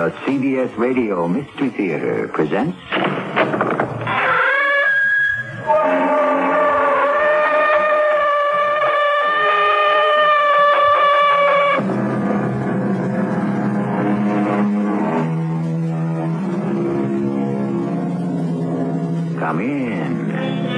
The CBS Radio Mystery Theater presents... Come in.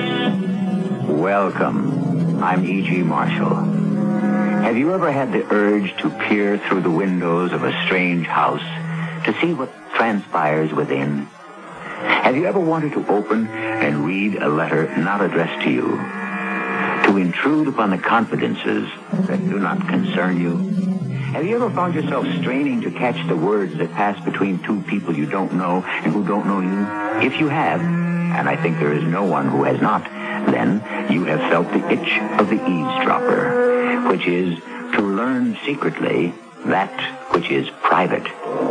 Welcome. I'm E.G. Marshall. Have you ever had the urge to peer through the windows of a strange house to see what transpires within? Have you ever wanted to open and read a letter not addressed to you? To intrude upon the confidences that do not concern you? Have you ever found yourself straining to catch the words that pass between two people you don't know and who don't know you? If you have, and I think there is no one who has not, then you have felt the itch of the eavesdropper, which is to learn secretly that which is private.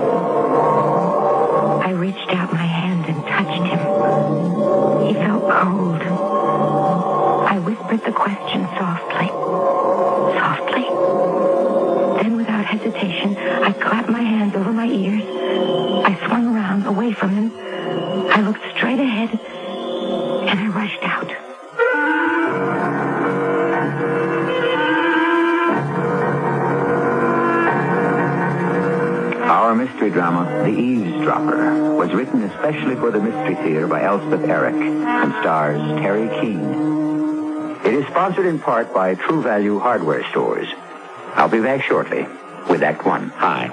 I reached out my hand and touched him. He felt cold. I whispered the question softly. Softly. Then without hesitation, I clapped my hands over my ears. I swung around away from him. I looked straight ahead, and I rushed out. Our mystery drama, The Eavesdropper, was written especially for the Mystery Theater by Elspeth Eric and stars Terry Keane. It is sponsored in part by True Value Hardware Stores. I'll be back shortly with Act One. Hi.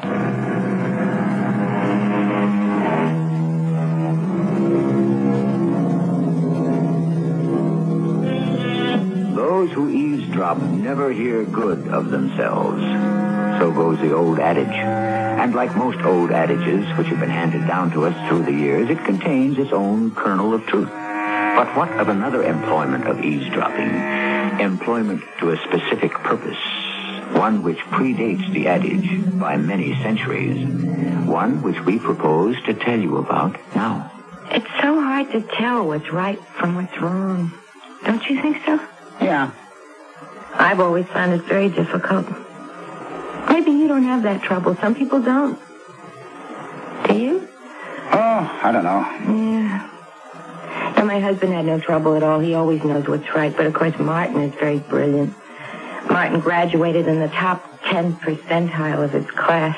Those who eavesdrop never hear good of themselves. So goes the old adage. And like most old adages which have been handed down to us through the years, it contains its own kernel of truth. But what of another employment of eavesdropping? Employment to a specific purpose. One which predates the adage by many centuries. One which we propose to tell you about now. It's so hard to tell what's right from what's wrong. Don't you think so? Yeah. I've always found it very difficult. Maybe you don't have that trouble. Some people don't. Do you? Oh, I don't know. Yeah. And my husband had no trouble at all. He always knows what's right. But, of course, Martin is very brilliant. Martin graduated in the top 10 percentile of his class.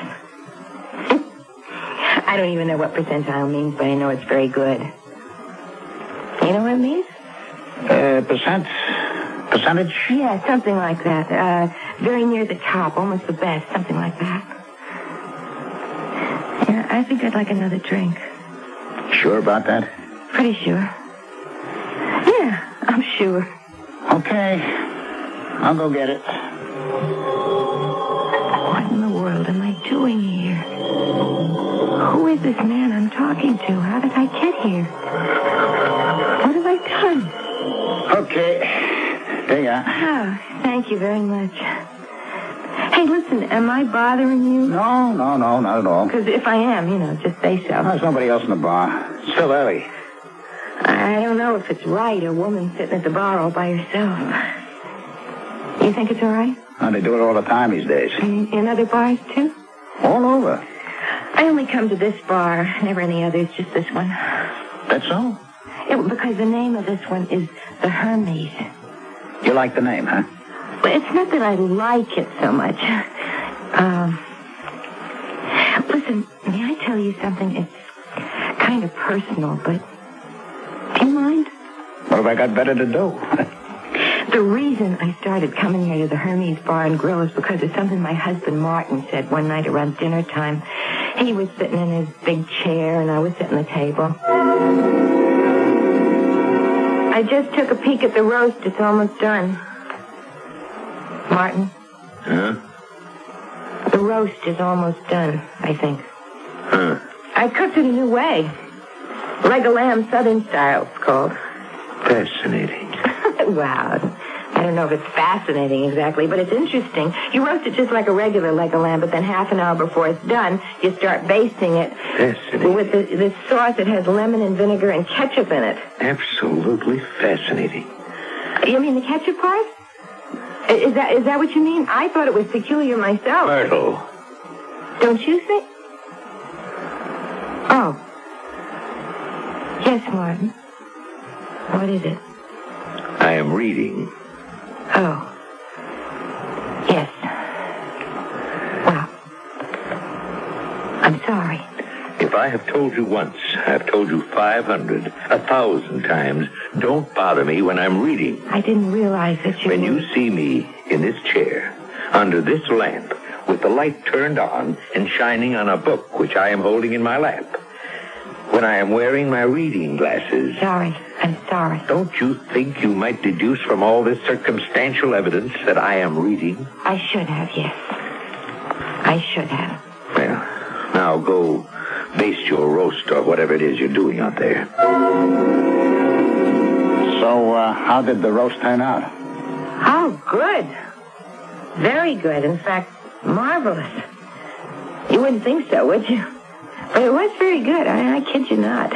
I don't even know what percentile means, but I know it's very good. You know what it means? Percentage? Yeah, something like that. Very near the top, almost the best, something like that. Yeah, I think I'd like another drink. Sure about that? Pretty sure. Yeah, I'm sure. Okay. I'll go get it. What in the world am I doing here? Who is this man I'm talking to? How did I get here? What have I done? Okay. There you are. Oh, thank you very much. Hey, listen, am I bothering you? No, not at all. Because if I am, just say so. There's nobody else in the bar. It's still early. I don't know if it's right, a woman sitting at the bar all by herself. You think it's all right? Oh, they do it all the time these days. In other bars, too? All over. I only come to this bar, never any others, just this one. That's so? Because the name of this one is the Hermes. You like the name, huh? Well, it's not that I like it so much. Listen, may I tell you something? It's kind of personal, but do you mind? What have I got better to do? The reason I started coming here to the Hermes Bar and Grill is because of something my husband Martin said one night around dinner time. He was sitting in his big chair, and I was sitting at the table. I just took a peek at the roast. It's almost done. Martin? Huh? The roast is almost done, I think. Huh? I cooked it a new way. Leg of lamb, Southern style, it's called. Fascinating. Wow. I don't know if it's fascinating exactly, but it's interesting. You roast it just like a regular leg of lamb, but then half an hour before it's done, you start basting it Fascinating. with this sauce that has lemon and vinegar and ketchup in it. Absolutely fascinating. You mean the ketchup part? Is that what you mean? I thought it was peculiar myself. Myrtle. Don't you think? Yes, Martin. What is it? I am reading. Oh. Yes. Well, I'm sorry. If I have told you once, I've told you 500, 1,000 times, don't bother me when I'm reading. I didn't realize that you... When you see me in this chair, under this lamp, with the light turned on and shining on a book which I am holding in my lap, when I am wearing my reading glasses... Sorry. I'm sorry. Don't you think you might deduce from all this circumstantial evidence that I am reading? I should have, yes. I should have. Well, now go baste your roast or whatever it is you're doing out there. So, how did the roast turn out? Oh, good. Very good. In fact, marvelous. You wouldn't think so, would you? But it was very good. I kid you not.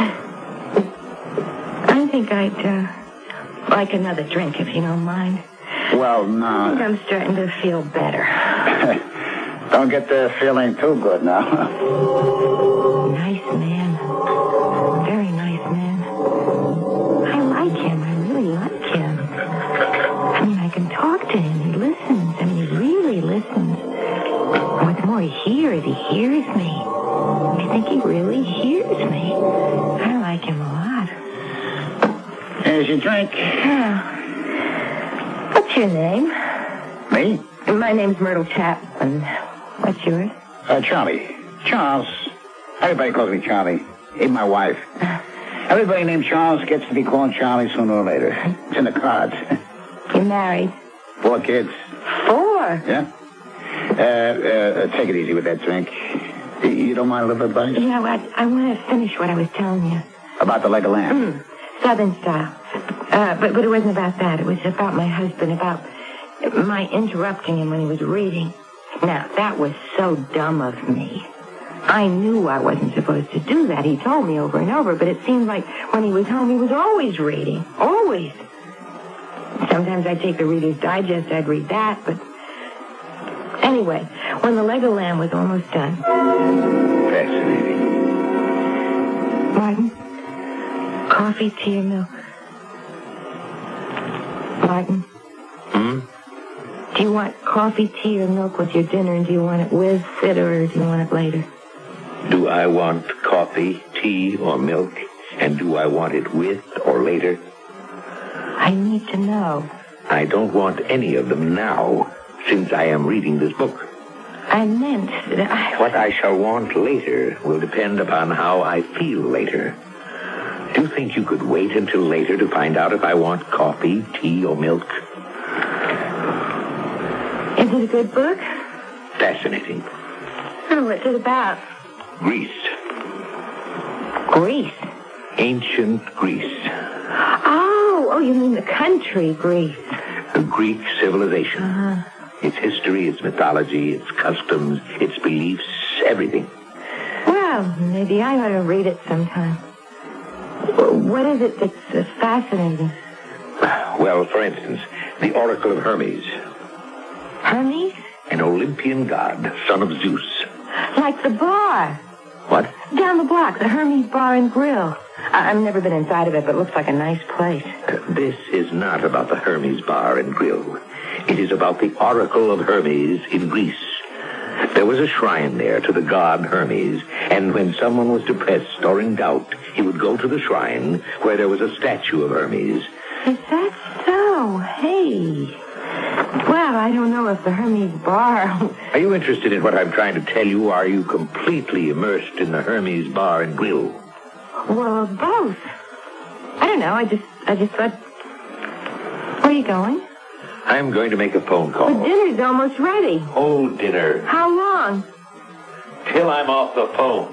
I think I'd like another drink, if you don't mind. Well, no. I think I'm starting to feel better. Don't get the feeling too good now. Nice man. Very nice man. I like him. I really like him. I mean, I can talk to him. He listens. I mean, he really listens. What's more, he hears me. I think he really hears me. I like him a lot. Here's your drink. What's your name? Me? My name's Myrtle Chapman. What's yours? Charlie. Charles. Everybody calls me Charlie. Even my wife. Everybody named Charles gets to be called Charlie sooner or later. It's in the cards. You married? 4 kids. 4? Yeah? Take it easy with that drink. You don't mind a little bit, buddy? You know what? I want to finish what I was telling you. About the leg of lamb. Southern style. But it wasn't about that. It was about my husband, about my interrupting him when he was reading. Now, that was so dumb of me. I knew I wasn't supposed to do that. He told me over and over, but it seemed like when he was home, he was always reading. Always. Sometimes I'd take the Reader's Digest, I'd read that, but... Anyway, when the leg of lamb was almost done... Fascinating. Martin? Coffee, tea, or milk? Martin? Do you want coffee, tea, or milk with your dinner, and do you want it with it, or do you want it later? Do I want coffee, tea, or milk? And do I want it with or later? I need to know. I don't want any of them now, since I am reading this book. I meant that What I shall want later will depend upon how I feel later. Do you think you could wait until later to find out if I want coffee, tea, or milk? Is it a good book? Fascinating. Oh, what's it about? Greece. Greece? Ancient Greece. Oh, you mean the country, Greece. The Greek civilization. Its history, its mythology, its customs, its beliefs, everything. Well, maybe I ought to read it sometime. What is it that's fascinating? Well, for instance, the Oracle of Hermes. Hermes? An Olympian god, son of Zeus. Like the bar. What? Down the block, the Hermes Bar and Grill. I've never been inside of it, but it looks like a nice place. This is not about the Hermes Bar and Grill. It is about the Oracle of Hermes in Greece. There was a shrine there to the god Hermes, and when someone was depressed or in doubt, he would go to the shrine where there was a statue of Hermes. Is that so? Hey. Well, I don't know if the Hermes Bar... Are you interested in what I'm trying to tell you? Are you completely immersed in the Hermes Bar and Grill? Well, both. I don't know. I just thought... Where are you going? I'm going to make a phone call. The dinner's almost ready. Oh, dinner. How long? Till I'm off the phone.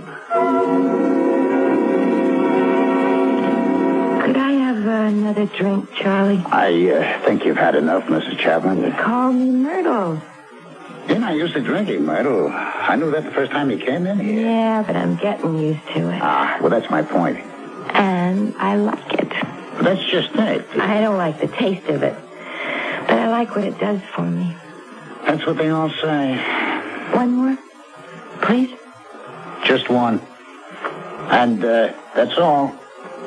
Could I have another drink, Charlie? I think you've had enough, Mrs. Chapman. Call me Myrtle. You're not used to drinking, Myrtle. I knew that the first time you came in here. Yeah, but I'm getting used to it. Well, that's my point. And I like it. But that's just it. I don't like the taste of it. But I like what it does for me. That's what they all say. One more? Please? Just one. And that's all.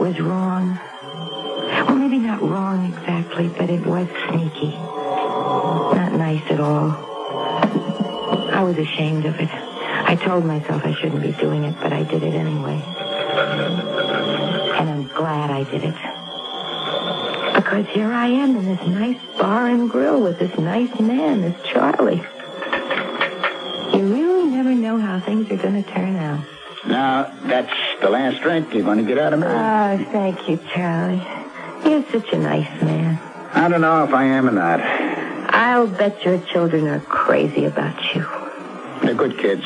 was wrong. Well, maybe not wrong exactly, but it was sneaky. Not nice at all. I was ashamed of it. I told myself I shouldn't be doing it, but I did it anyway. And I'm glad I did it. Because here I am in this nice bar and grill with this nice man, this Charlie. You really never know how things are going to turn out. Now, that's the last drink you're going to get out of me. Oh, thank you, Charlie. You're such a nice man. I don't know if I am or not. I'll bet your children are crazy about you. They're good kids.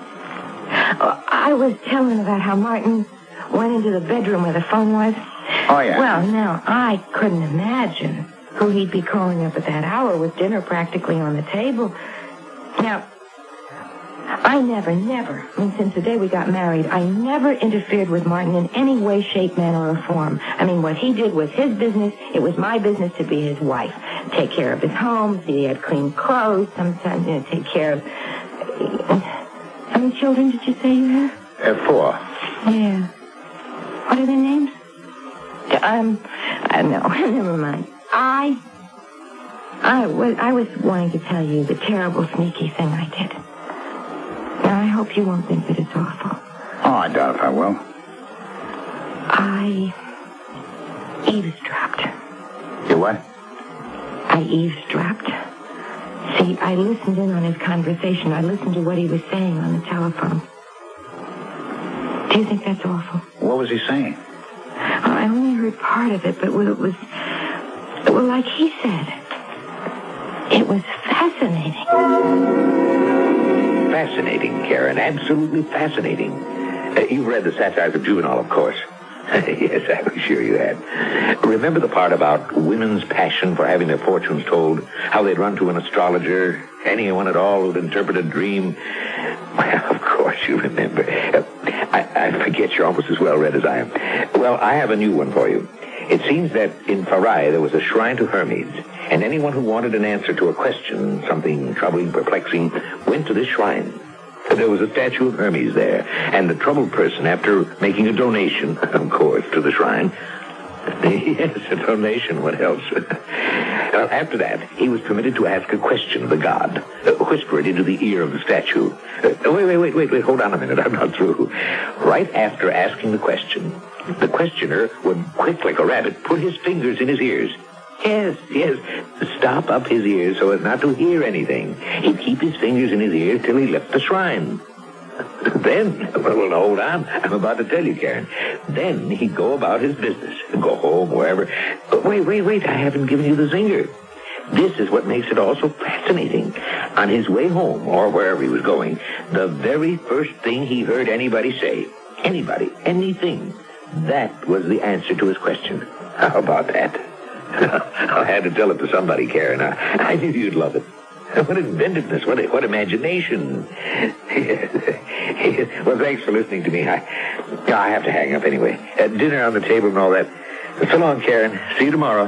I was telling about how Martin went into the bedroom where the phone was. Oh, yeah. Well, now, I couldn't imagine who he'd be calling up at that hour with dinner practically on the table. Now, I never, since the day we got married, I never interfered with Martin in any way, shape, manner, or form. I mean, what he did was his business. It was my business to be his wife. Take care of his home, see he had clean clothes, sometimes, take care of... How many children did you say you have? 4. Yeah. What are their names? No, never mind. I was wanting to tell you the terrible, sneaky thing I did. Now, I hope you won't think that it's awful. Oh, I doubt if I will. I eavesdropped. You what? I eavesdropped. See, I listened in on his conversation. I listened to what he was saying on the telephone. Do you think that's awful? What was he saying? I only heard part of it, but it was like he said. It was fascinating. Fascinating, Karen. Absolutely fascinating. You've read the Satires of Juvenal, of course. Yes, I was sure you had. Remember the part about women's passion for having their fortunes told? How they'd run to an astrologer, anyone at all who'd interpret a dream? Well, of course you remember. I forget you're almost as well read as I am. Well, I have a new one for you. It seems that in Pherae there was a shrine to Hermes, and anyone who wanted an answer to a question, something troubling, perplexing, went to this shrine. There was a statue of Hermes there, and the troubled person, after making a donation, of course, to the shrine... Yes, a donation, what else? After that, he was permitted to ask a question of the god, whisper it into the ear of the statue. Wait, hold on a minute, I'm not through. Right after asking the question, the questioner would, quick like a rabbit, put his fingers in his ears. Yes, stop up his ears so as not to hear anything. He'd keep his fingers in his ears till he left the shrine. Then, well, hold on. I'm about to tell you, Karen. Then he'd go about his business, go home, wherever. Wait, I haven't given you the zinger. This is what makes it all so fascinating. On his way home, or wherever he was going, the very first thing he heard anybody say, anything, that was the answer to his question. How about that? I had to tell it to somebody, Karen. I knew you'd love it. What inventiveness, what imagination. Well, thanks for listening to me. I have to hang up anyway. Dinner on the table and all that. So long, Karen. See you tomorrow.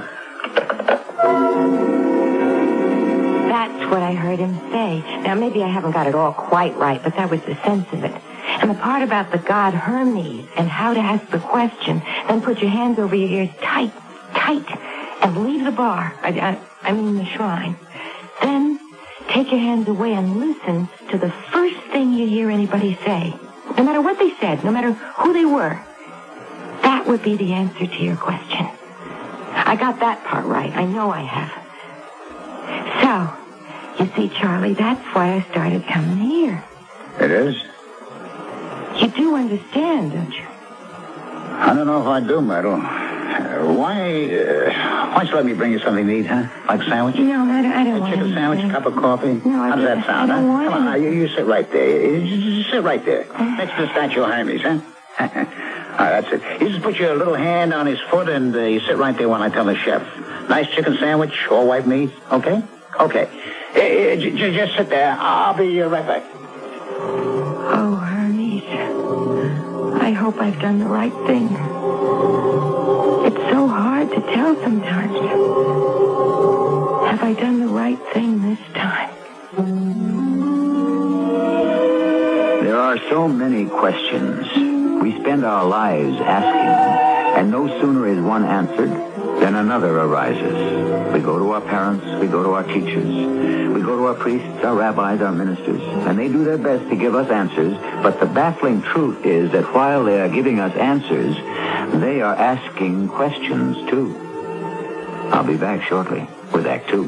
That's what I heard him say. Now, maybe I haven't got it all quite right, but that was the sense of it. And the part about the god Hermes and how to ask the question, then put your hands over your ears tight, and leave the bar. I mean the shrine. Then take your hands away and listen to the first thing you hear anybody say. No matter what they said, no matter who they were. That would be the answer to your question. I got that part right. I know I have. So, you see, Charlie, that's why I started coming here. It is? You do understand, don't you? I don't know if I do, Myrtle. Why don't you let me bring you something to eat, huh? Like a sandwich? No, I don't want chicken sandwich, a cup of coffee? No, How does that sound, I don't want Come on, it. you sit right there. You sit right there. Next to the statue of Hermes, huh? All right, that's it. You just put your little hand on his foot and you sit right there while I tell the chef. Nice chicken sandwich, all white meat, okay? Okay. Just sit there. I'll be right back. Oh, Hermes. I hope I've done the right thing. It's so hard to tell sometimes. Have I done the right thing this time? There are so many questions we spend our lives asking And no sooner is one answered than another arises. We go to our parents, we go to our teachers, we go to our priests, our rabbis, our ministers, and they do their best to give us answers, but the baffling truth is that while they are giving us answers, they are asking questions too. I'll be back shortly with Act 2.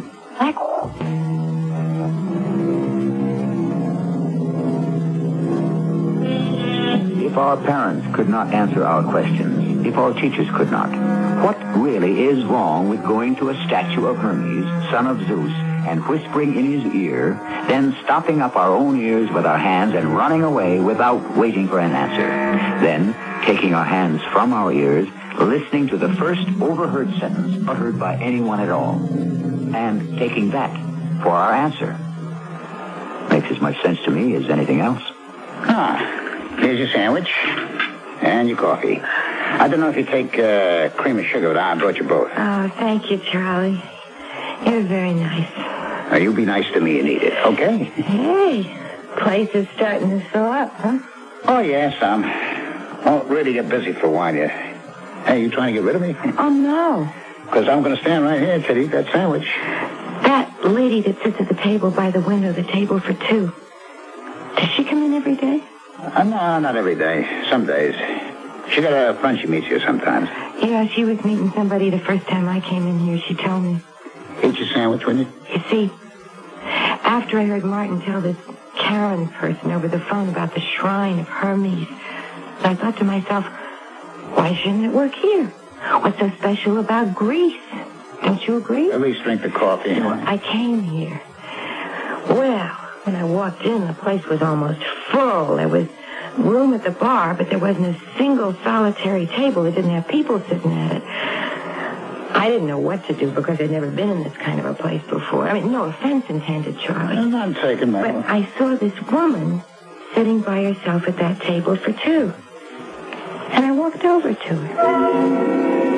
If our parents could not answer our questions, if our teachers could not, what really is wrong with going to a statue of Hermes, son of Zeus, and whispering in his ear, then stopping up our own ears with our hands and running away without waiting for an answer, then taking our hands from our ears, listening to the first overheard sentence uttered by anyone at all, and taking that for our answer? Makes as much sense to me as anything else. Here's your sandwich and your coffee. I don't know if you take cream or sugar, but I brought you both. Oh, thank you, Charlie. You're very nice. Now, you be nice to me and eat it, okay? Hey, place is starting to fill up, huh? Oh, yeah, some. Won't really get busy for a while yet. Hey, you trying to get rid of me? Oh, no. Because I'm going to stand right here till you eat that sandwich. That lady that sits at the table by the window, the table for two, does she come in every day? No, not every day. Some days. She got a friend she meets here sometimes. Yeah, she was meeting somebody the first time I came in here, she told me. Eat your sandwich, will you? You see, after I heard Martin tell this Karen person over the phone about the shrine of Hermes, I thought to myself, why shouldn't it work here? What's so special about Greece? Don't you agree? At least drink the coffee. I came here. Well, when I walked in, the place was almost full. There was room at the bar, but there wasn't a single solitary table that didn't have people sitting at it. I didn't know what to do because I'd never been in this kind of a place before. I mean, no offense intended, Charlie. I'm not taking that. But I saw this woman sitting by herself at that table for two. And I walked over to her.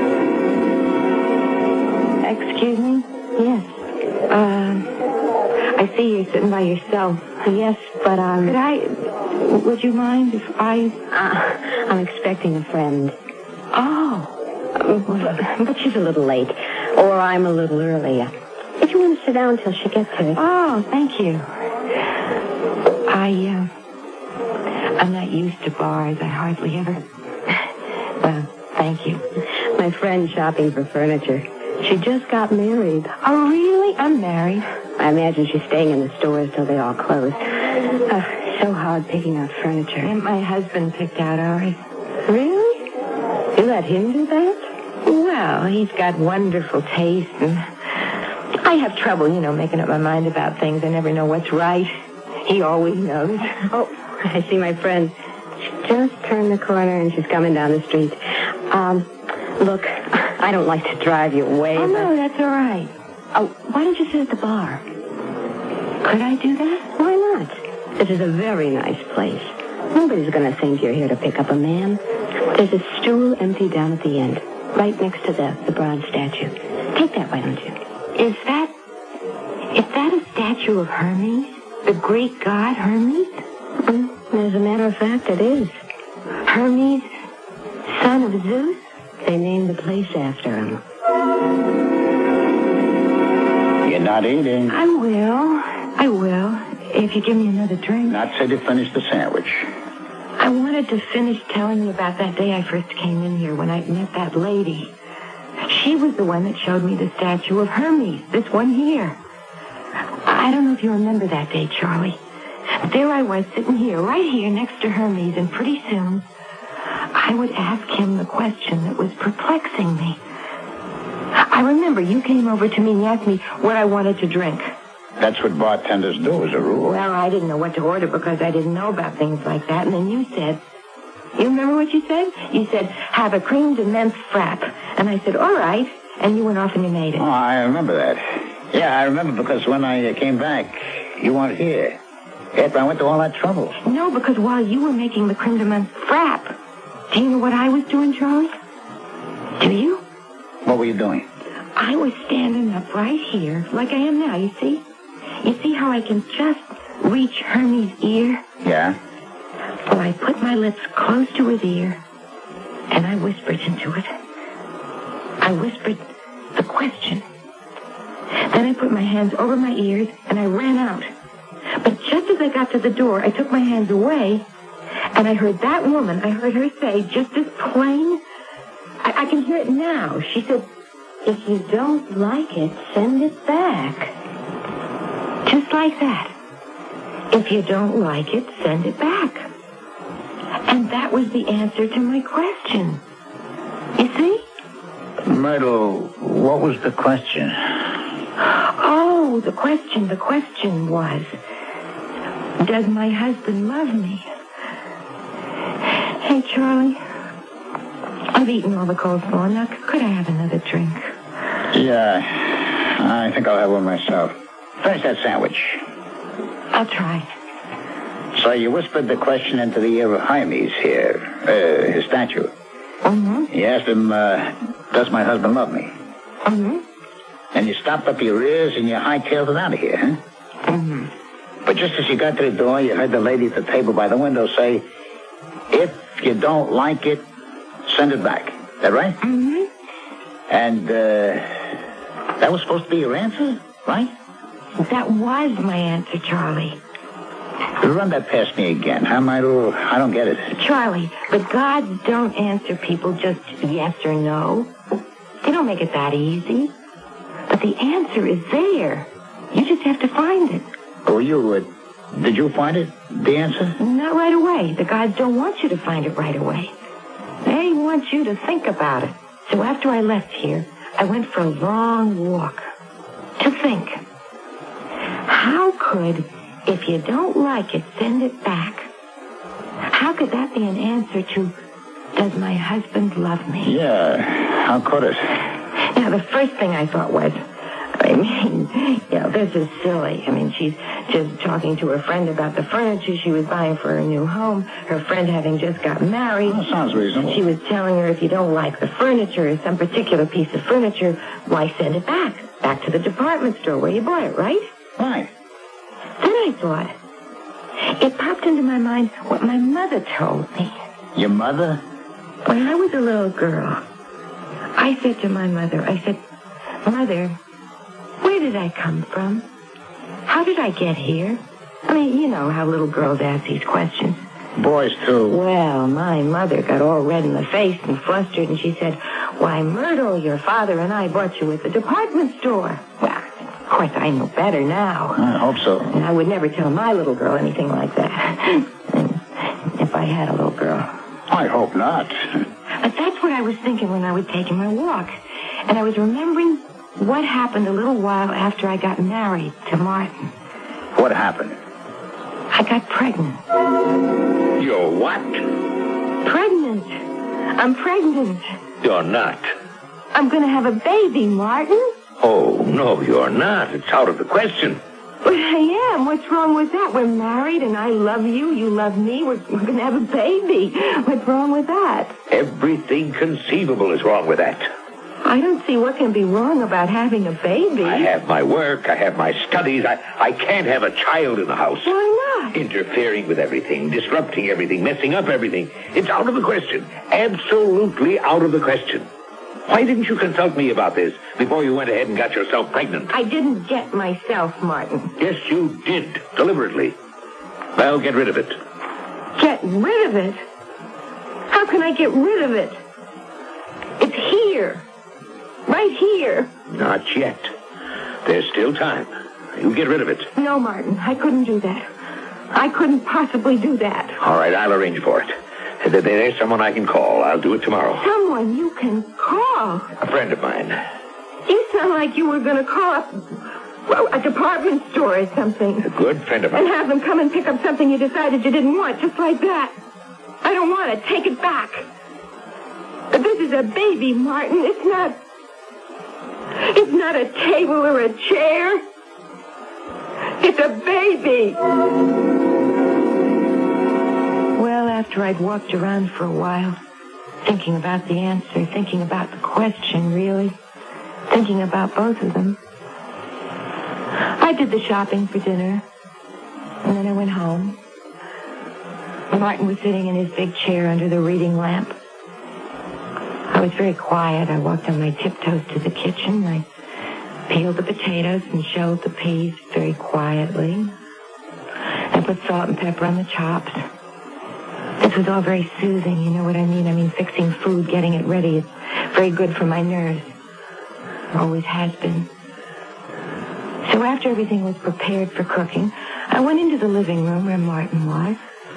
Excuse me? Yes. I see you're sitting by yourself. Yes, but Would you mind if I'm expecting a friend. Oh. But she's a little late. Or I'm a little early. If you want to sit down until she gets here. Oh, thank you. I'm not used to bars. I hardly ever... Well, thank you. My friend's shopping for furniture. She just got married. Oh, really? I'm married. I imagine she's staying in the stores till they all close. So hard picking out furniture. And my husband picked out ours. Really? You let him do that? Well, he's got wonderful taste, and I have trouble, making up my mind about things. I never know what's right. He always knows. Oh, I see my friend. She just turned the corner, and she's coming down the street. Look, I don't like to drive you away. Oh, no, that's all right. Oh, why don't you sit at the bar? Could I do that? Why not? This is a very nice place. Nobody's going to think you're here to pick up a man. There's a stool empty down at the end, right next to the bronze statue. Take that, why don't you? Is that a statue of Hermes? The Greek god Hermes? As a matter of fact, it is. Hermes, son of Zeus? They named the place after him. You're not eating. I will, if you give me another drink. Not till you finish the sandwich. I wanted to finish telling you about that day I first came in here when I met that lady. She was the one that showed me the statue of Hermes, this one here. I don't know if you remember that day, Charlie. There I was sitting here, right here next to Hermes, and pretty soon I would ask him the question that was perplexing me. I remember you came over to me and asked me what I wanted to drink. That's what bartenders do as a rule. Well, I didn't know what to order because I didn't know about things like that. And then you said, you remember what you said? You said, have a creamed immense frap. And I said, all right. And you went off and you made it. Oh, I remember that. Yeah, I remember because when I came back, you weren't here. Yep, I went to all that trouble. No, because while you were making the creamed immense frap, do you know what I was doing, Charlie? Do you? What were you doing? I was standing up right here, like I am now, you see? You see how I can just reach Hermes' ear? Yeah? Well, I put my lips close to his ear, and I whispered into it. I whispered the question. Then I put my hands over my ears, and I ran out. But just as I got to the door, I took my hands away, and I heard that woman, I heard her say, just as plain, I can hear it now. She said, "If you don't like it, send it back." Just like that. If you don't like it, send it back. And that was the answer to my question. You see? Myrtle, what was the question? Oh, the question was, does my husband love me? Hey, Charlie, I've eaten all the coleslaw. Now, could I have another drink? Yeah, I think I'll have one myself. Finish that sandwich. I'll try. So you whispered the question into the ear of Jaime's here, his statue. Mm-hmm. You asked him, does my husband love me? Mm-hmm. And you stopped up your ears and you hightailed it out of here, huh? Mm-hmm. But just as you got to the door, you heard the lady at the table by the window say, "If you don't like it, send it back." Is that right? Mm-hmm. And, that was supposed to be your answer, right? That was my answer, Charlie. Run that past me again, huh, Myrtle? I don't get it. Charlie, the gods don't answer people just yes or no. They don't make it that easy. But the answer is there. You just have to find it. Oh, did you find it, the answer? Not right away. The gods don't want you to find it right away. They want you to think about it. So after I left here, I went for a long walk to think. How could, if you don't like it, send it back? How could that be an answer to, does my husband love me? Yeah, how could it? Now, the first thing I thought was, this is silly. She's just talking to her friend about the furniture she was buying for her new home. Her friend having just got married. Well, sounds reasonable. She was telling her if you don't like the furniture or some particular piece of furniture, why send it back? Back to the department store where you bought it, right? Right. Then I thought, it popped into my mind what my mother told me. Your mother? When I was a little girl, I said to my mother, "Mother, where did I come from? How did I get here?" You know how little girls ask these questions. Boys, too. Well, my mother got all red in the face and flustered, and she said, "Why, Myrtle, your father and I bought you at the department store." Well, of course, I know better now. I hope so. And I would never tell my little girl anything like that. If I had a little girl. I hope not. But that's what I was thinking when I was taking my walk. And I was remembering what happened a little while after I got married to Martin. What happened? I got pregnant. You're what? Pregnant. I'm pregnant. You're not. I'm going to have a baby, Martin. Oh, no, you're not. It's out of the question. But I am. What's wrong with that? We're married and I love you. You love me. We're going to have a baby. What's wrong with that? Everything conceivable is wrong with that. I don't see what can be wrong about having a baby. I have my work. I have my studies. I can't have a child in the house. Why not? Interfering with everything, disrupting everything, messing up everything. It's out of the question. Absolutely out of the question. Why didn't you consult me about this before you went ahead and got yourself pregnant? I didn't get myself, Martin. Yes, you did. Deliberately. Well, get rid of it. Get rid of it? How can I get rid of it? It's here. Right here. Not yet. There's still time. You get rid of it. No, Martin, I couldn't do that. I couldn't possibly do that. All right, I'll arrange for it. There's someone I can call. I'll do it tomorrow. Someone you can call? A friend of mine. You sound like you were going to call up a department store or something. A good friend of mine. And have them come and pick up something you decided you didn't want, just like that. I don't want it. Take it back. But this is a baby, Martin. It's not a table or a chair. It's a baby. Well, after I'd walked around for a while, thinking about the answer, thinking about the question, really, thinking about both of them, I did the shopping for dinner, and then I went home. Martin was sitting in his big chair under the reading lamp. I was very quiet. I walked on my tiptoes to the kitchen. I peeled the potatoes and shelled the peas very quietly. I put salt and pepper on the chops. This was all very soothing, you know what I mean? I mean, fixing food, getting it ready, it's very good for my nerves. Always has been. So after everything was prepared for cooking, I went into the living room where Martin was.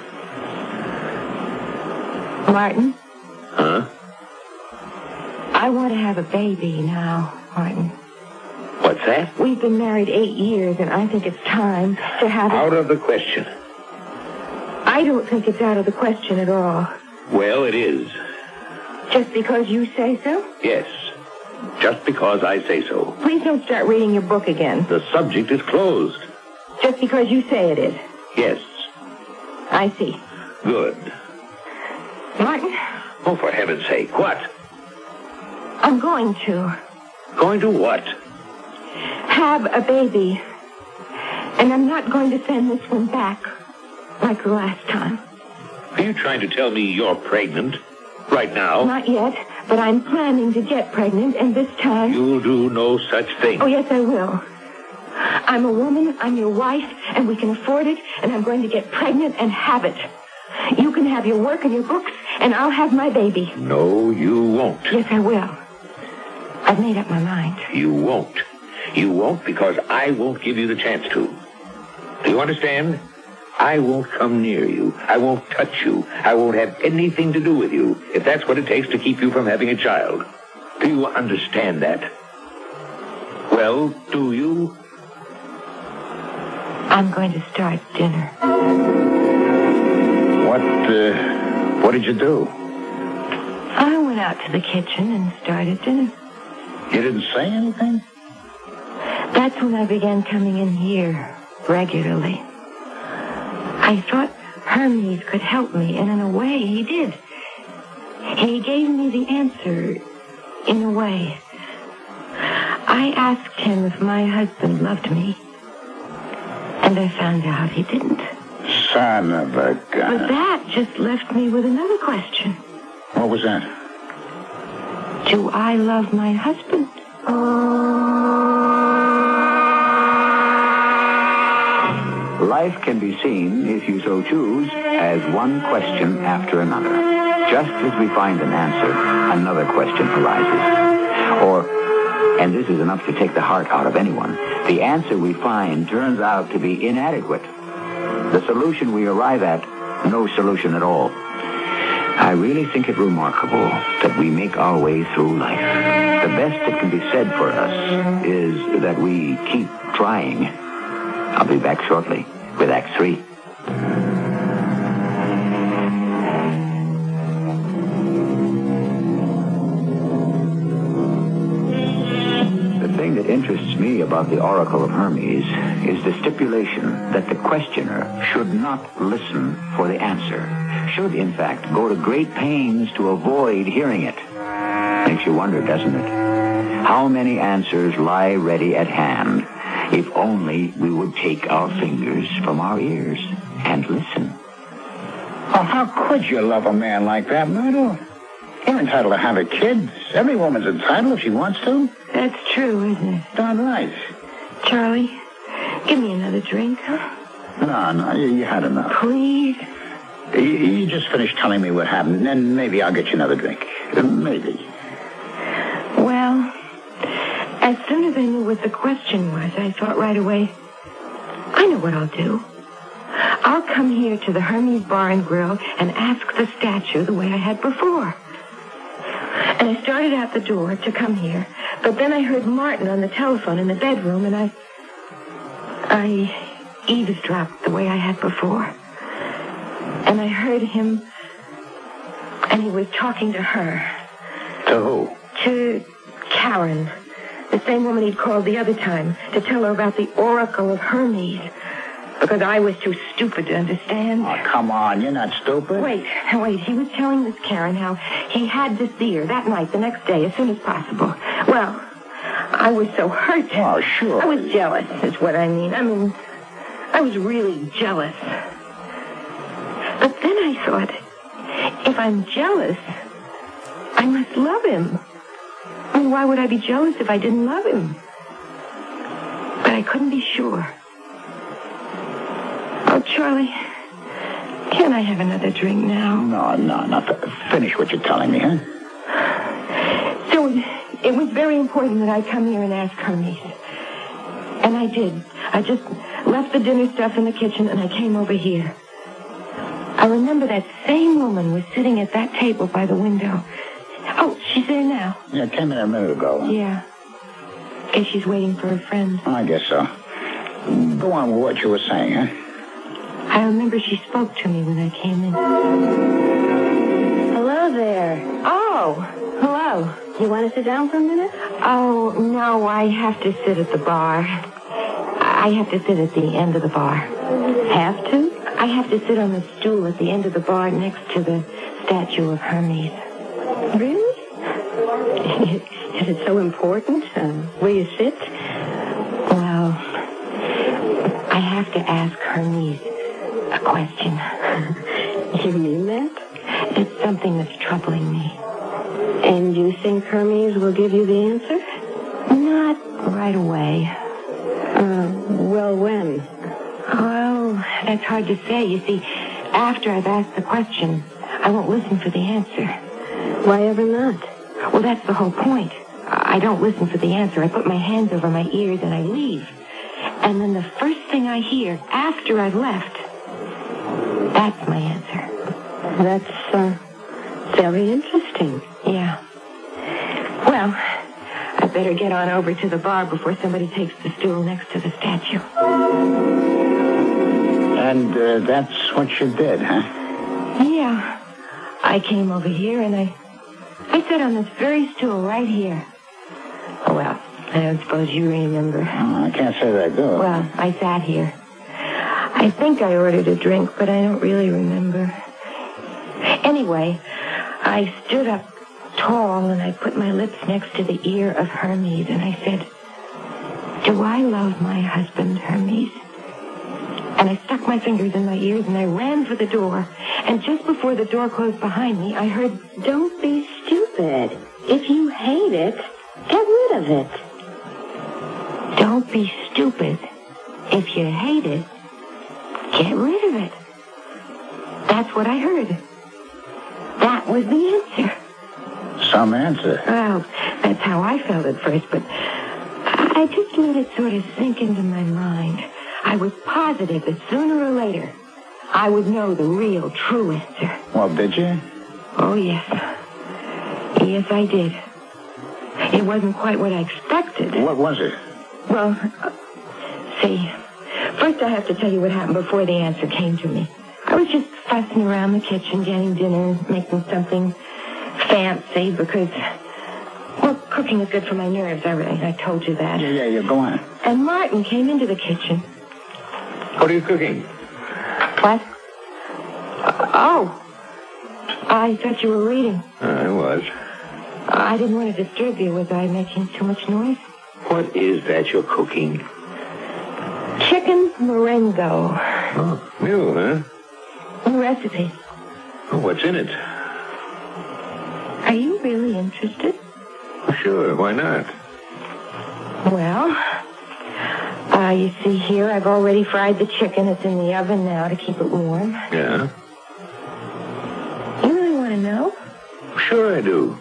Martin? Huh? I want to have a baby now, Martin. What's that? We've been married 8 years, and I think it's time to have a... Out of the question. I don't think it's out of the question at all. Well, it is. Just because you say so? Yes. Just because I say so. Please don't start reading your book again. The subject is closed. Just because you say it is. Yes. I see. Good. Martin? Oh, for heaven's sake, what? I'm going to. Going to what? Have a baby. And I'm not going to send this one back like the last time. Are you trying to tell me you're pregnant? Right now? Not yet, but I'm planning to get pregnant, and this time... You'll do no such thing. Oh, yes, I will. I'm a woman, I'm your wife, and we can afford it, and I'm going to get pregnant and have it. You can have your work and your books, and I'll have my baby. No, you won't. Yes, I will. I've made up my mind. You won't. You won't because I won't give you the chance to. Do you understand? I won't come near you. I won't touch you. I won't have anything to do with you if that's what it takes to keep you from having a child. Do you understand that? Well, do you? I'm going to start dinner. What did you do? I went out to the kitchen and started dinner. You didn't say anything? That's when I began coming in here regularly. I thought Hermes could help me, and in a way, he did. He gave me the answer, in a way. I asked him if my husband loved me, and I found out he didn't. Son of a gun. But that just left me with another question. What was that? Do I love my husband? Life can be seen, if you so choose, as one question after another. Just as we find an answer, another question arises. Or, and this is enough to take the heart out of anyone, the answer we find turns out to be inadequate. The solution we arrive at, no solution at all. I really think it remarkable that we make our way through life. The best that can be said for us is that we keep trying. I'll be back shortly with Act 3. The thing that interests me about the Oracle of Hermes is the stipulation that the questioner should not listen for the answer, should, in fact, go to great pains to avoid hearing it. Makes you wonder, doesn't it? How many answers lie ready at hand if only we would take our fingers from our ears and listen. Oh, how could you love a man like that, Myrtle? You're entitled to have a kid. Every woman's entitled if she wants to. That's true, isn't it? Darn right. Charlie, give me another drink, huh? No, you had enough. Please? You just finished telling me what happened, and then maybe I'll get you another drink. Maybe. Well, as soon as I knew what the question was, I thought right away, I know what I'll do. I'll come here to the Hermes Bar and Grill and ask the statue the way I had before. And I started out the door to come here, but then I heard Martin on the telephone in the bedroom, and I eavesdropped the way I had before. And I heard him, and he was talking to her. To who? To Karen, the same woman he'd called the other time, to tell her about the Oracle of Hermes, because I was too stupid to understand. Oh, come on, you're not stupid. Wait. He was telling Miss Karen how he had to see her that night, the next day, as soon as possible. Well, I was so hurt. Oh, sure. I was jealous, is what I mean. I was really jealous. But then I thought, if I'm jealous, I I must love him. I mean, why would I be jealous if I didn't love him? But I couldn't be sure. Oh, Charlie, can't I have another drink now? No. Finish what you're telling me, huh? So it was very important that I come here and ask Hermes. And I did. I just left the dinner stuff in the kitchen and I came over here. I remember that same woman was sitting at that table by the window. Oh, she's there now. Yeah, came in a minute ago. Yeah. Guess she's waiting for her friend. I guess so. Go on with what you were saying, huh? I remember she spoke to me when I came in. Hello there. Oh, hello. You want to sit down for a minute? Oh, no, I have to sit at the bar. I have to sit at the end of the bar. Have to? I have to sit on the stool at the end of the bar next to the statue of Hermes. Really? Is it so important where you sit? Well, I have to ask Hermes a question. You mean that? It's something that's troubling me. And you think Hermes will give you the answer? Not right away. Well, when? Well, that's hard to say. You see, after I've asked the question, I won't listen for the answer. Why ever not? Well, that's the whole point. I don't listen for the answer. I put my hands over my ears and I leave. And then the first thing I hear after I've left, that's my answer. That's very interesting. Yeah. Well, I better get on over to the bar before somebody takes the stool next to the statue. And that's what you did, huh? Yeah. I came over here and I sat on this very stool right here. Oh, well, I don't suppose you remember. Oh, I can't say that I do. Well, I sat here. I think I ordered a drink, but I don't really remember. Anyway, I stood up tall and I put my lips next to the ear of Hermes and I said, "Do I love my husband, Hermes?" And I stuck my fingers in my ears and I ran for the door. And just before the door closed behind me, I heard, Don't be stupid. If you hate it, get rid of it. "Don't be stupid. If you hate it, get rid of it." That's what I heard. That was the answer. Some answer. Well, that's how I felt at first, but I just let it sort of sink into my mind. I was positive that sooner or later, I would know the real, true answer. Well, did you? Oh, yes. Yes, I did. It wasn't quite what I expected. What was it? Well, see, first I have to tell you what happened before the answer came to me. I was just fussing around the kitchen, getting dinner, making something fancy because, well, cooking is good for my nerves. I told you that. Yeah, go on. And Martin came into the kitchen. What are you cooking? What? Oh. I thought you were reading. I was. I didn't want to disturb you. Was I making too much noise? What is that you're cooking? Chicken Marengo. Oh, new, huh? New recipe. Oh, what's in it? Are you really interested? Sure, why not? Well, you see here, I've already fried the chicken. It's in the oven now to keep it warm. Yeah? You really want to know? Sure I do.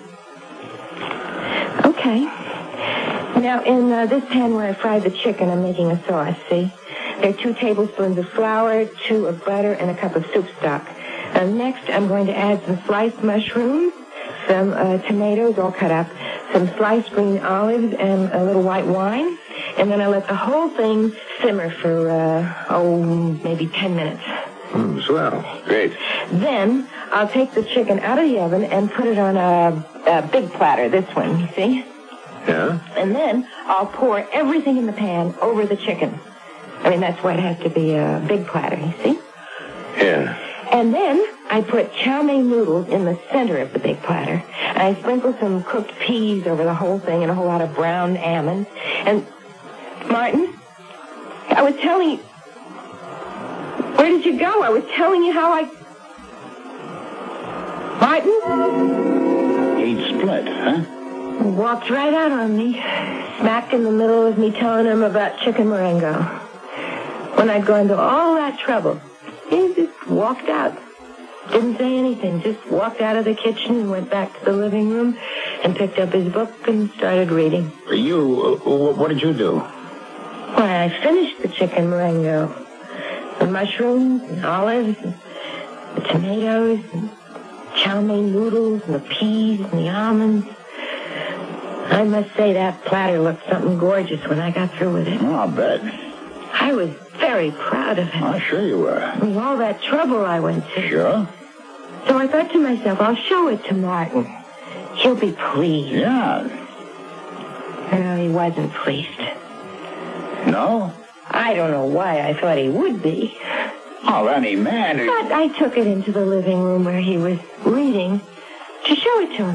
Okay. Now, in this pan where I fried the chicken, I'm making a sauce, see? There are 2 tablespoons of flour, 2 of butter, and a cup of soup stock. Next, I'm going to add some sliced mushrooms, some tomatoes all cut up, some sliced green olives, and a little white wine. And then I let the whole thing simmer for, maybe 10 minutes. Swell. Great. Then I'll take the chicken out of the oven and put it on a big platter, this one, you see? Yeah? And then I'll pour everything in the pan over the chicken. I mean, that's why it has to be a big platter, you see? Yeah. And then I put chow mein noodles in the center of the big platter. And I sprinkle some cooked peas over the whole thing and a whole lot of browned almonds. And, Martin, I was telling you... Where did you go? I was telling you how I... Martin? He'd split, huh? Walked right out on me, smack in the middle of me telling him about chicken Marengo. When I'd gone to all that trouble, he just walked out. Didn't say anything, just walked out of the kitchen and went back to the living room and picked up his book and started reading. What did you do? Why, I finished the chicken Marengo. The mushrooms and olives and the tomatoes and chow mein noodles and the peas and the almonds. I must say that platter looked something gorgeous when I got through with it. Oh, I'll bet. I was very proud of it. Oh, sure you were. With all that trouble I went to. Sure? So I thought to myself, I'll show it to Martin. He'll be pleased. Yeah. No, he wasn't pleased. No? I don't know why I thought he would be. Oh, any man... But I took it into the living room where he was reading to show it to him.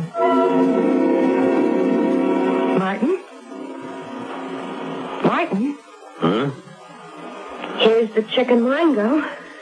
Martin? Martin? Huh? Here's the chicken Marengo.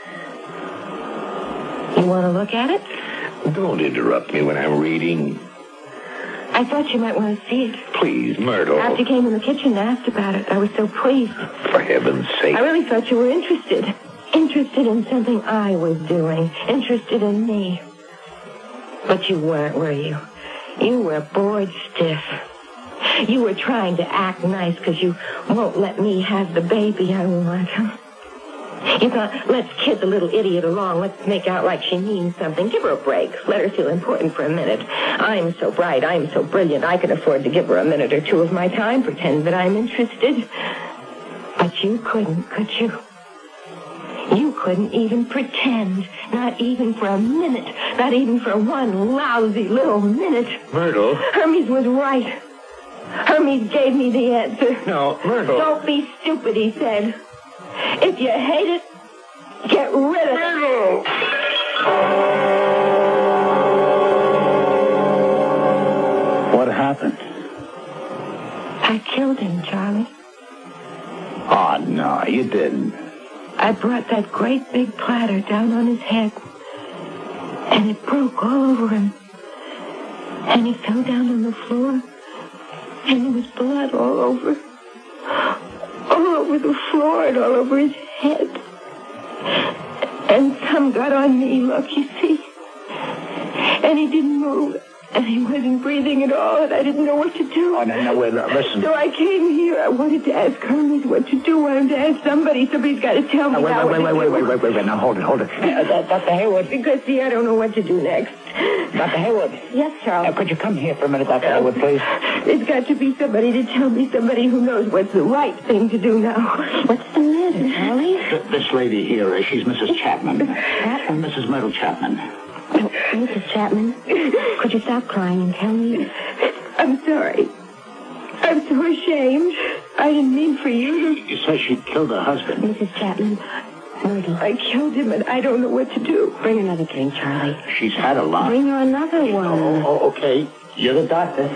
You want to look at it? Don't interrupt me when I'm reading. I thought you might want to see it. Please, Myrtle. After you came in the kitchen and asked about it, I was so pleased. For heaven's sake. I really thought you were interested. Interested in something I was doing. Interested in me. But you weren't, were you? You were bored stiff. You were trying to act nice because you won't let me have the baby I want. You thought, let's kid the little idiot along. Let's make out like she means something. Give her a break. Let her feel important for a minute. I'm so bright. I'm so brilliant. I can afford to give her a minute or two of my time. Pretend that I'm interested. But you couldn't, could you? You couldn't even pretend. Not even for a minute. Not even for one lousy little minute. Myrtle. Hermes was right. Hermes gave me the answer. No, Myrtle. Don't be stupid, he said. If you hate it, get rid of it. What happened? I killed him, Charlie. Oh, no, you didn't. I brought that great big platter down on his head, and it broke all over him. And he fell down on the floor, and there was blood all over. All over the floor and all over his head. And some got on me, look, you see. And he didn't move. And he wasn't breathing at all, and I didn't know what to do. Oh, no, wait, listen. So I came here. I wanted to ask Hermes what to do. I wanted to ask somebody. Somebody's got to tell me now. Wait. Now, hold it. Dr. Haywood. Because, see, I don't know what to do next. Dr. Haywood. Yes, Charles. Could you come here for a minute, Dr. Haywood, please? There's got to be somebody to tell me, somebody who knows what's the right thing to do now. What's the matter, Charlie? This lady here, she's Mrs. Chapman. Chapman? Mrs. Myrtle Chapman. Oh, Mrs. Chapman, could you stop crying and tell me? I'm sorry. I'm so ashamed. I didn't mean for you to... You say she killed her husband. Mrs. Chapman, Myrtle. I killed him, and I don't know what to do. Bring another drink, Charlie. She's had a lot. Bring her another one. Oh, okay. You're the doctor.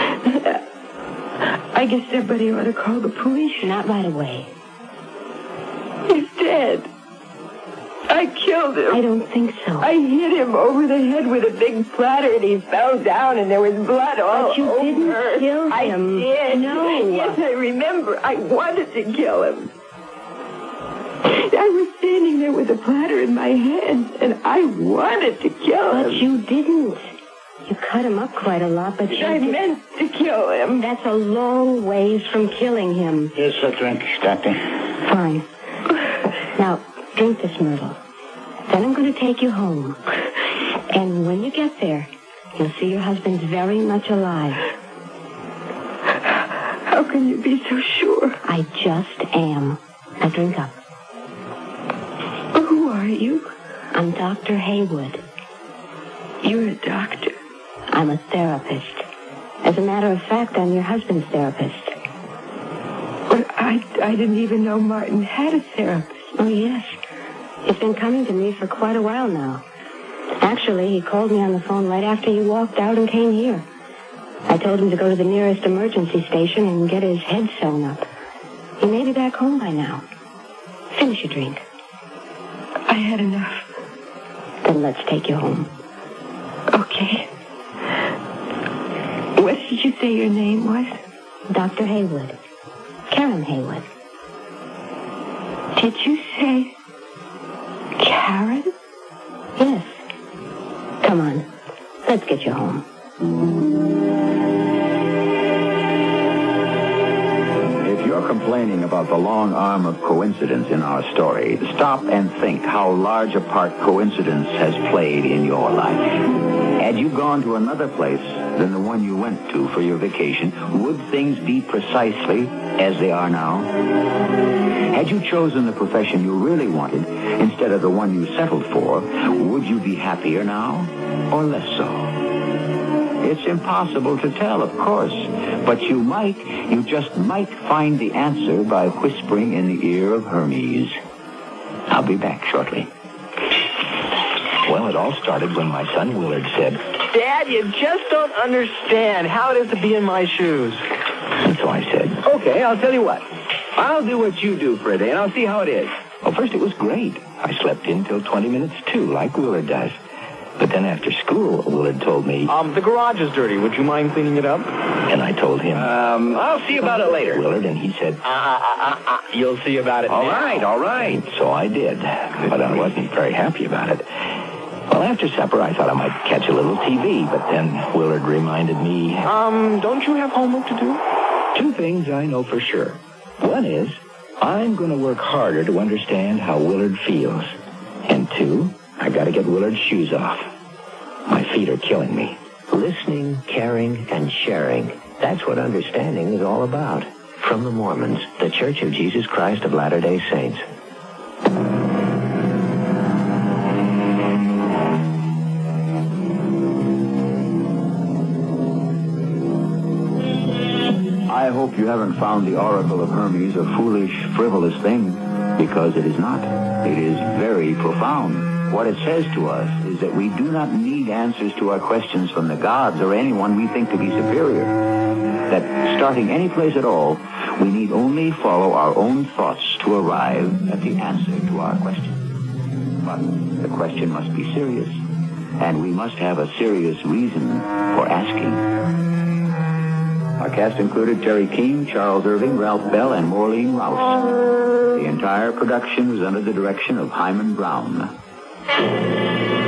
I guess somebody ought to call the police. Not right away. He's dead. I killed him. I don't think so. I hit him over the head with a big platter, and he fell down, and there was blood all But you over. didn't kill him. I did. No. Yes, I remember. I wanted to kill him. I was standing there with the platter in my hand, and I wanted to kill him. But you didn't. You cut him up quite a lot, but you I didn't. meant to kill him. That's a long ways from killing him. Here's a drink, Doctor. Fine. Now, drink this, Myrtle. Then I'm going to take you home. And when you get there, you'll see your husband's very much alive. How can you be so sure? I just am. Now drink up. Who are you? I'm Dr. Haywood. You're a doctor. I'm a therapist. As a matter of fact, I'm your husband's therapist. But I didn't even know Martin had a therapist. Oh, yes. He's been coming to me for quite a while now. Actually, he called me on the phone right after you walked out and came here. I told him to go to the nearest emergency station and get his head sewn up. He may be back home by now. Finish your drink. I had enough. Then let's take you home. Okay. What did you say your name was? Dr. Haywood. Karen Haywood. Did you say Karen? Yes. Come on. Let's get you home. If you're complaining about the long arm of coincidence in our story, stop and think how large a part coincidence has played in your life. Had you gone to another place than the one you went to for your vacation, would things be precisely as they are now? Had you chosen the profession you really wanted instead of the one you settled for, would you be happier now or less so? It's impossible to tell, of course, but you just might find the answer by whispering in the ear of Hermes. I'll be back shortly. Well, it all started when my son Willard said, Dad, you just don't understand how it is to be in my shoes. and so I said, Okay, I'll tell you what. I'll do what you do for a day, and I'll see how it is. well, first it was great. I slept in till 20 minutes too, like Willard does. But then after school, Willard told me, The garage is dirty. Would you mind cleaning it up? and I told him, I'll see about it later. Willard, and he said, You'll see about it all now. right. So I did, but I wasn't very happy about it. Well, after supper, I thought I might catch a little TV, but then Willard reminded me, Don't you have homework to do? two things I know for sure. One is, I'm going to work harder to understand how Willard feels. And two, I got to get Willard's shoes off. My feet are killing me. Listening, caring, and sharing. That's what understanding is all about. From the Mormons, the Church of Jesus Christ of Latter-day Saints. I hope you haven't found the Oracle of Hermes a foolish, frivolous thing, because it is not. It is very profound. What it says to us is that we do not need answers to our questions from the gods or anyone we think to be superior. That starting any place at all, we need only follow our own thoughts to arrive at the answer to our question. But the question must be serious, and we must have a serious reason for asking. Our cast included Terry Keane, Charles Irving, Ralph Bell, and Maureen Rouse. The entire production was under the direction of Hyman Brown.